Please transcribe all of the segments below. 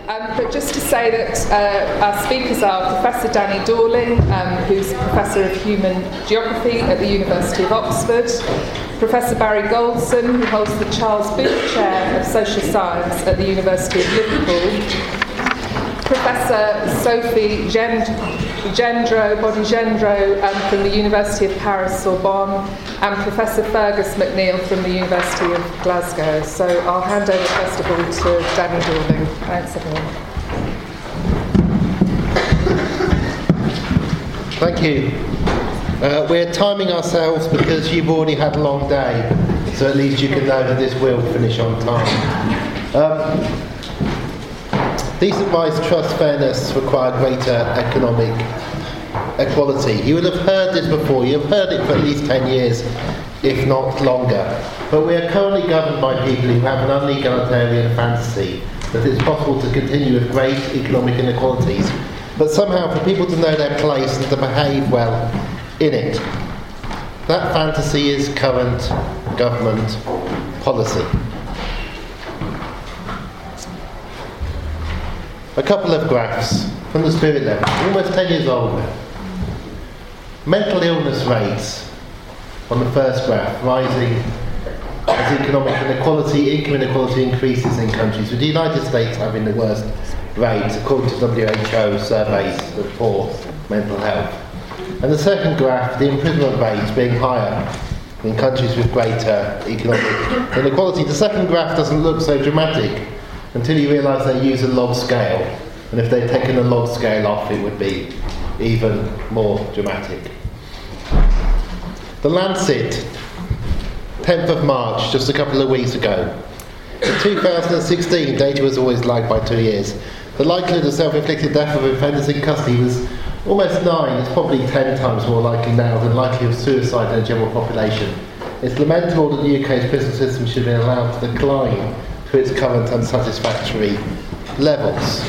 But just to say that our speakers are Professor Danny Dorling, who's Professor of Human Geography at the University of Oxford, Professor Barry Goldson, who holds the Charles Booth Chair of Social Science at the University of Liverpool, Professor Sophie Bodigendro from the University of Paris-Sorbonne, and Professor Fergus McNeill from the University of Glasgow. So I'll hand over first of all to Danny Dorling. Thanks everyone. Thank you. We're timing ourselves because you've already had a long day, so at least you can know that this will finish on time. Decent rights, trust, fairness require greater economic equality. You would have heard this before. You have heard it for at least 10 years, if not longer. But we are currently governed by people who have an un-egalitarian fantasy that it's possible to continue with great economic inequalities, but somehow for people to know their place and to behave well in it. That fantasy is current government policy. A couple of graphs from the Spirit level, almost 10 years old now. Mental illness rates on the first graph, rising as economic inequality, income inequality increases in countries, with the United States having the worst rates according to WHO surveys of poor mental health. And the second graph, the imprisonment rates being higher in countries with greater economic inequality. The second graph doesn't look so dramatic until you realise they use a log scale, and if they'd taken the log scale off it would be even more dramatic. The Lancet, 10th of March, just a couple of weeks ago. In 2016, data was always lagged by 2 years. The likelihood of self-inflicted death of offenders in custody was almost 9. It's probably 10 times more likely now than likelihood of suicide in the general population. It's lamentable that the UK's prison system should be allowed to decline to its current unsatisfactory levels.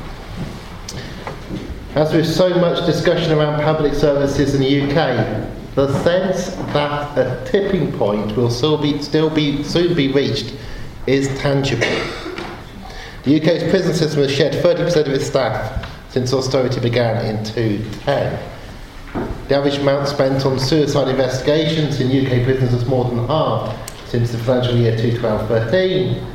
As with so much discussion around public services in the UK, the sense that a tipping point will soon be reached is tangible. The UK's prison system has shed 30% of its staff since austerity began in 2010. The average amount spent on suicide investigations in UK prisons has more than halved since the financial year 2012-13.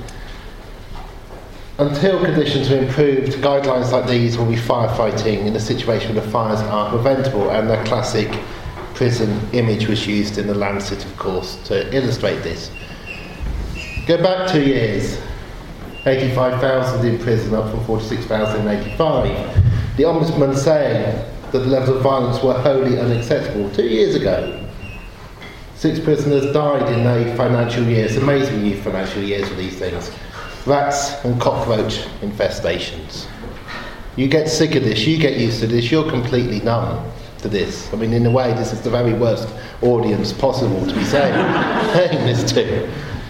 Until conditions are improved, guidelines like these will be firefighting in a situation where the fires are preventable, and the classic prison image was used in the Lancet, of course, to illustrate this. Go back 2 years, 85,000 in prison, up from 46,000 in 85. The Ombudsman saying that the levels of violence were wholly unacceptable 2 years ago. 6 prisoners died in a financial year. It's amazing you financial years for these things. Rats and cockroach infestations. You get sick of this, you get used to this, you're completely numb to this. I mean, in a way, this is the very worst audience possible to be saying this to.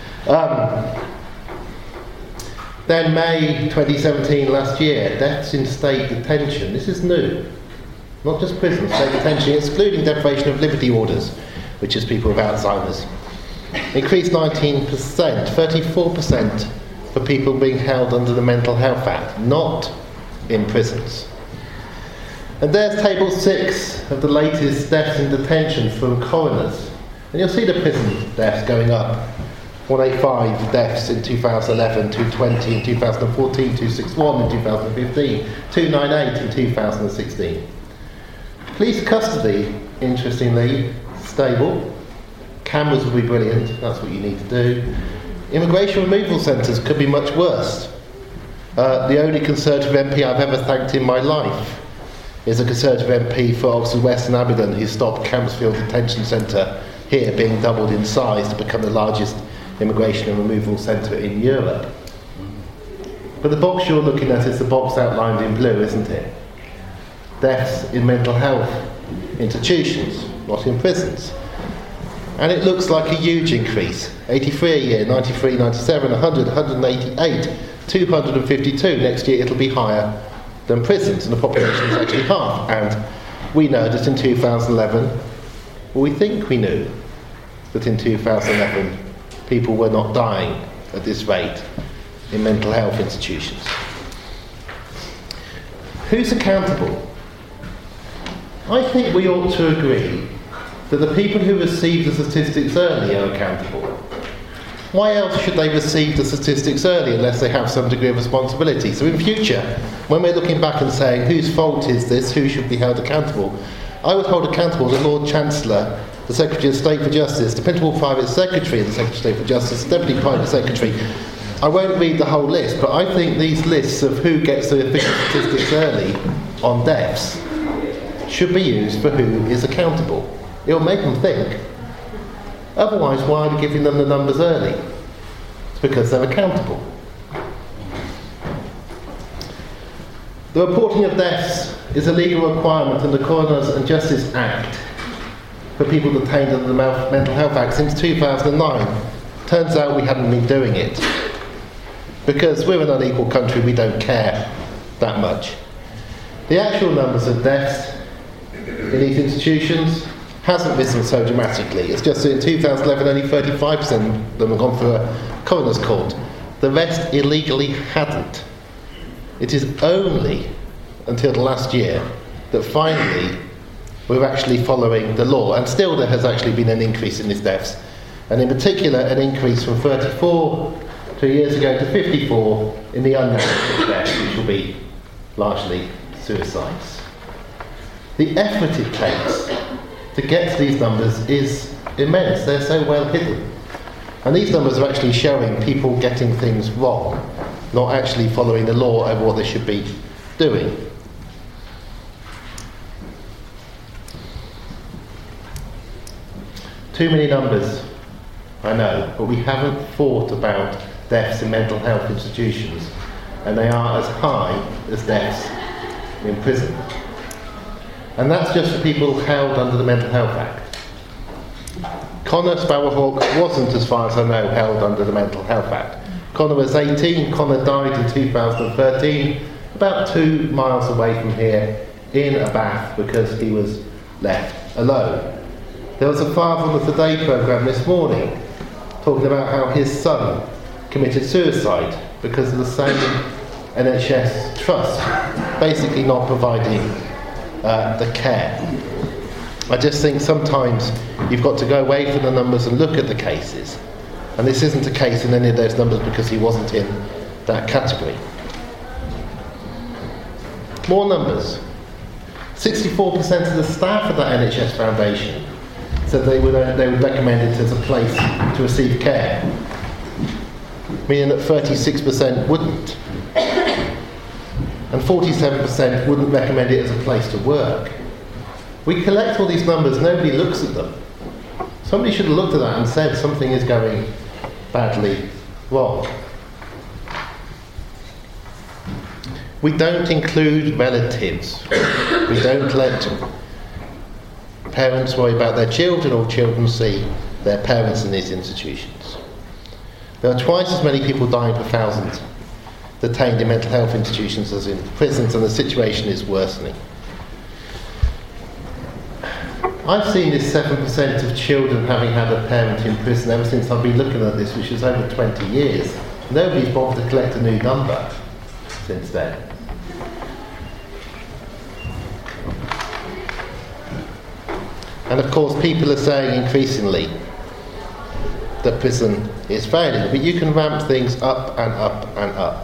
Then May 2017, last year, deaths in state detention. This is new. Not just prison, state detention, excluding deprivation of liberty orders, which is people with Alzheimer's. Increased 19%, 34% for people being held under the Mental Health Act, not in prisons. And there's table 6 of the latest deaths in detention from coroners. And you'll see the prison deaths going up. 185 deaths in 2011, 220 in 2014, 261 in 2015, 298 in 2016. Police custody, interestingly, stable. Cameras will be brilliant, that's what you need to do. Immigration removal centres could be much worse. The only Conservative MP I've ever thanked in my life is a Conservative MP for Oxford West and Abingdon who stopped Campsfield Detention Centre here being doubled in size to become the largest immigration and removal centre in Europe. But the box you're looking at is the box outlined in blue, isn't it? Deaths in mental health institutions, not in prisons. And it looks like a huge increase. 83 a year, 93, 97, 100, 188, 252. Next year it'll be higher than prisons, and the population is actually half. And we know that in 2011, well, we think we knew that in 2011 people were not dying at this rate in mental health institutions. Who's accountable? I think we ought to agree that the people who receive the statistics early are accountable. Why else should they receive the statistics early unless they have some degree of responsibility? So in future, when we're looking back and saying whose fault is this, who should be held accountable, I would hold accountable the Lord Chancellor, the Secretary of State for Justice, the Principal Private Secretary of the Secretary of State for Justice, the Deputy Private Secretary. I won't read the whole list, but I think these lists of who gets the official statistics early on deaths should be used for who is accountable. It will make them think. Otherwise, why are we giving them the numbers early? It's because they're accountable. The reporting of deaths is a legal requirement in the Coroners and Justice Act for people detained under the Mental Health Act since 2009. Turns out we hadn't been doing it. Because we're an unequal country, we don't care that much. The actual numbers of deaths in these institutions hasn't risen so dramatically. It's just that in 2011 only 35% of them have gone through a coroner's court. The rest illegally hadn't. It is only until the last year that finally we're actually following the law, and still there has actually been an increase in these deaths, and in particular an increase from 34 2 years ago to 54 in the unnatural deaths, which will be largely suicides. The effort it takes to get to these numbers is immense. They're so well hidden. And these numbers are actually showing people getting things wrong, not actually following the law over what they should be doing. Too many numbers, I know, but we haven't thought about deaths in mental health institutions, and they are as high as deaths in prison. And that's just for people held under the Mental Health Act. Connor Sparrowhawk wasn't, as far as I know, held under the Mental Health Act. Connor was 18, Connor died in 2013, about 2 miles away from here, in a bath because he was left alone. There was a father on the Today programme this morning talking about how his son committed suicide because of the same NHS trust basically not providing the care. I just think sometimes you've got to go away from the numbers and look at the cases. And this isn't a case in any of those numbers because he wasn't in that category. More numbers. 64% of the staff of that NHS foundation said they would recommend it as a place to receive care, meaning that 36% wouldn't. And 47% wouldn't recommend it as a place to work. We collect all these numbers, nobody looks at them. Somebody should have looked at that and said something is going badly wrong. We don't include relatives. We don't let parents worry about their children or children see their parents in these institutions. There are twice as many people dying per thousand detained in mental health institutions as in prisons, and the situation is worsening. I've seen this 7% of children having had a parent in prison ever since I've been looking at this, which is over 20 years. Nobody's bothered to collect a new number since then. And of course people are saying increasingly that prison is failing, but you can ramp things up and up and up.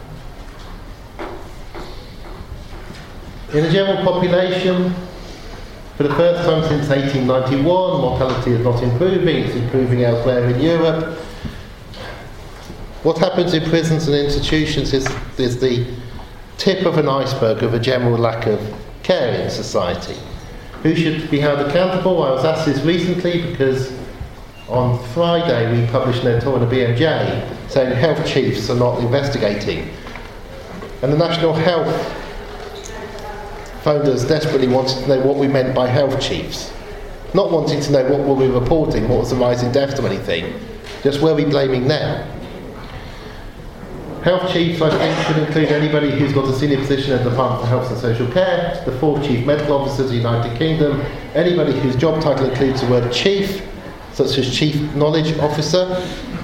In the general population, for the first time since 1891, mortality is not improving, it's improving elsewhere in Europe. What happens in prisons and institutions is the tip of an iceberg of a general lack of care in society. Who should be held accountable? I was asked this recently because on Friday we published an editorial in the BMJ saying health chiefs are not investigating. And the National Health phoned us desperately wanting to know what we meant by health chiefs. Not wanting to know what were we reporting, what was the rise in deaths or anything, just were we blaming them? Health chiefs, I think, should include anybody who's got a senior position in the Department for Health and Social Care, the 4 chief medical officers of the United Kingdom, anybody whose job title includes the word chief, such as Chief Knowledge Officer,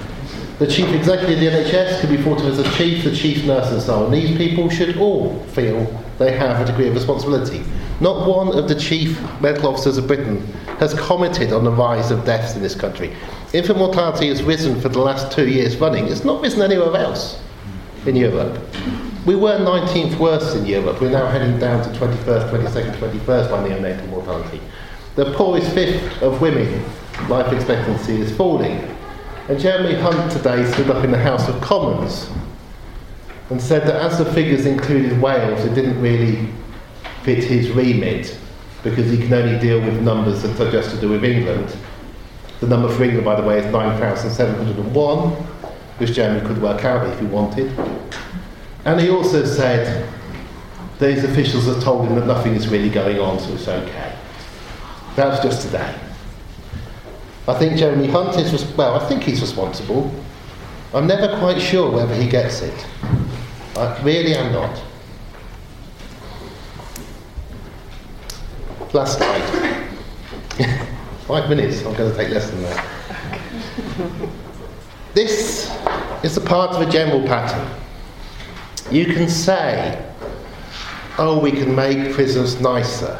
The chief executive of the NHS could be thought of as a chief, the chief nurse and so on. These people should all feel they have a degree of responsibility. Not one of the chief medical officers of Britain has commented on the rise of deaths in this country. Infant mortality has risen for the last 2 years running. It's not risen anywhere else in Europe. We were 19th worst in Europe. We're now heading down to 21st, 22nd, 21st by neonatal mortality. The poorest fifth of women, life expectancy is falling. And Jeremy Hunt today stood up in the House of Commons and said that as the figures included Wales, it didn't really fit his remit because he can only deal with numbers that are just to do with England. The number for England, by the way, is 9,701, which Jeremy could work out if he wanted. And he also said these officials have told him that nothing is really going on, so it's okay. That was just today. I think Jeremy Hunt is, I think he's responsible. I'm never quite sure whether he gets it. I really am not. Last slide. 5 minutes, I'm going to take less than that. This is a part of a general pattern. You can say, oh, we can make prisons nicer.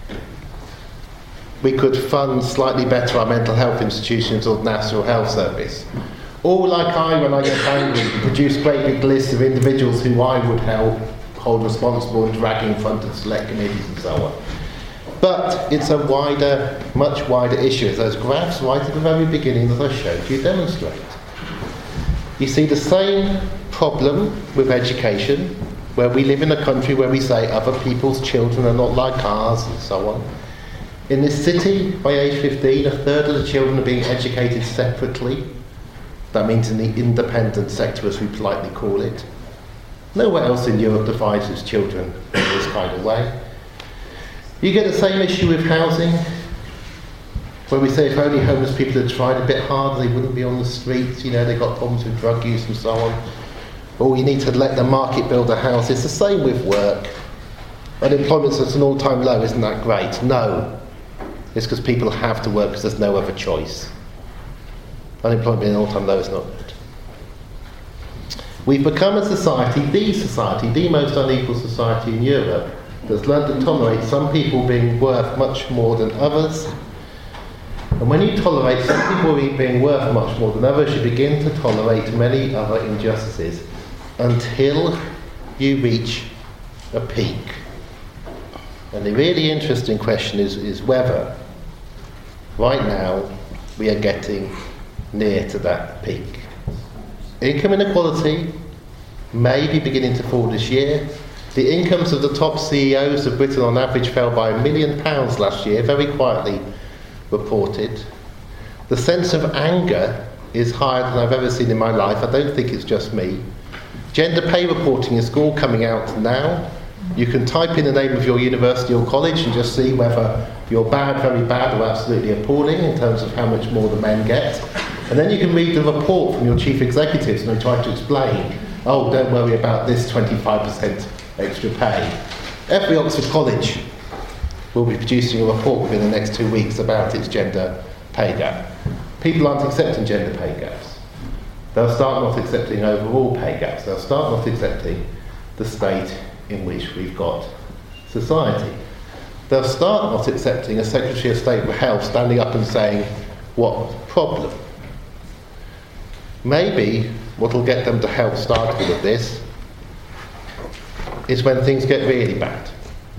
We could fund slightly better our mental health institutions or the National Health Service. Or like I, when I get angry, produce great big lists of individuals who I would hold responsible and drag in front of select committees and so on. But it's a wider, much wider issue, as those graphs right at the very beginning that I showed you demonstrate. You see the same problem with education, where we live in a country where we say other people's children are not like ours and so on. In this city, by age 15, a third of the children are being educated separately. That means in the independent sector, as we politely call it. Nowhere else in Europe divides its children in this kind of way. You get the same issue with housing, where we say if only homeless people had tried a bit harder, they wouldn't be on the streets, they've got problems with drug use and so on. Or you need to let the market build a house. It's the same with work. Unemployment's at an all-time low, isn't that great? No. It's because people have to work because there's no other choice. Unemployment being an all-time low is not good. We've become a society, the most unequal society in Europe, that's learned to tolerate some people being worth much more than others. And when you tolerate some people being worth much more than others, you begin to tolerate many other injustices until you reach a peak. And the really interesting question is whether, right now, we are getting near to that peak. Income inequality may be beginning to fall this year. The incomes of the top CEOs of Britain on average fell by £1 million last year, very quietly reported. The sense of anger is higher than I've ever seen in my life. I don't think it's just me. Gender pay reporting is all coming out now. You can type in the name of your university or college and just see whether you're bad, very bad, or absolutely appalling in terms of how much more the men get. And then you can read the report from your chief executives and they try to explain, oh, don't worry about this 25% extra pay. Every Oxford college will be producing a report within the next 2 weeks about its gender pay gap. People aren't accepting gender pay gaps. They'll start not accepting overall pay gaps. They'll start not accepting the state in which we've got society. They'll start not accepting a Secretary of State for Health standing up and saying, what problem? Maybe what will get them to help start with this is when things get really bad.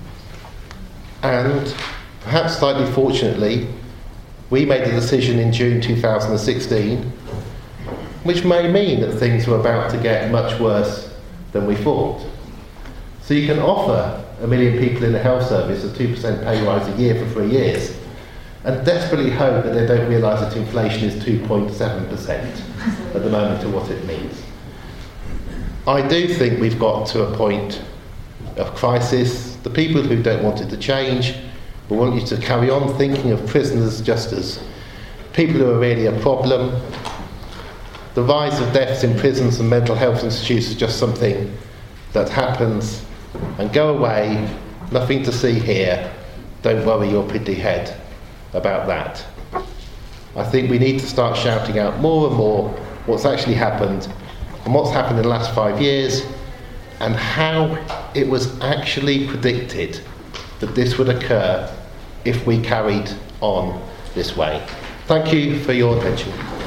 And perhaps slightly fortunately, we made a decision in June 2016, which may mean that things were about to get much worse than we thought. So you can offer 1 million people in the health service a 2% pay rise a year for 3 years and desperately hope that they don't realise that inflation is 2.7% at the moment to what it means. I do think we've got to a point of crisis. The people who don't want it to change will want you to carry on thinking of prisoners just as people who are really a problem. The rise of deaths in prisons and mental health institutes is just something that happens and go away, nothing to see here. Don't worry your pretty head about that. I think we need to start shouting out more and more what's actually happened and what's happened in the last 5 years, and how it was actually predicted that this would occur if we carried on this way. Thank you for your attention.